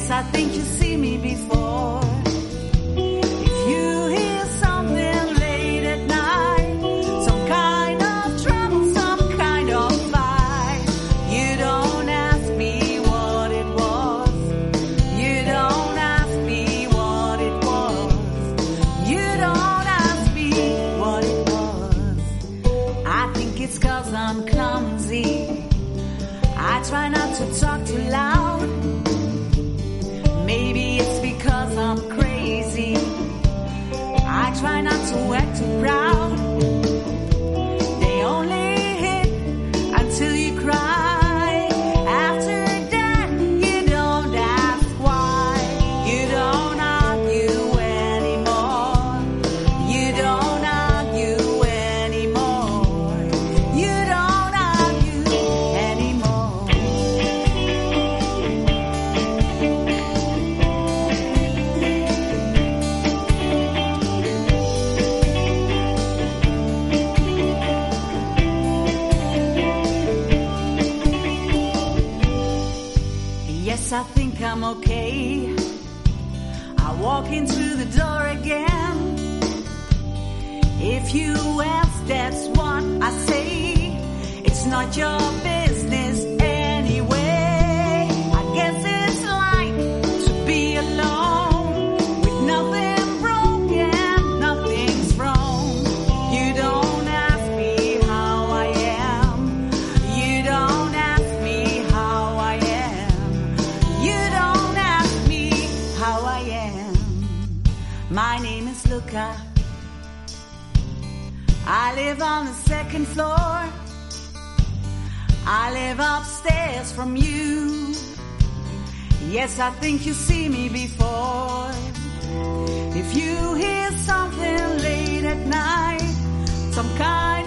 Yes, I think you see me before. If you hear something late at night, some kind of trouble, some kind of fight, you don't ask me what it was. You don't ask me what it was. You don't ask me what it was. I think it's 'cause I'm clumsy. I try not to talk too loud. Maybe it's because I'm crazy. I try not to act too proud. They only hit until you cry. After that, you don't ask why. You don't argue anymore. You don't argue anymore. You don't argue anymore. Yes, I think I'm okay. I walk in through the door again. If you ask, that's what I say. It's not your business anyway. I guess it's like to be alone with nothing broken, nothing's wrong. You don't ask me how I am. You don't ask me how I am. You don't ask me how I am. My name is Luca. I live on the second floor. I live upstairs from you. Yes, I think you see me before. If you hear something late at night, some kind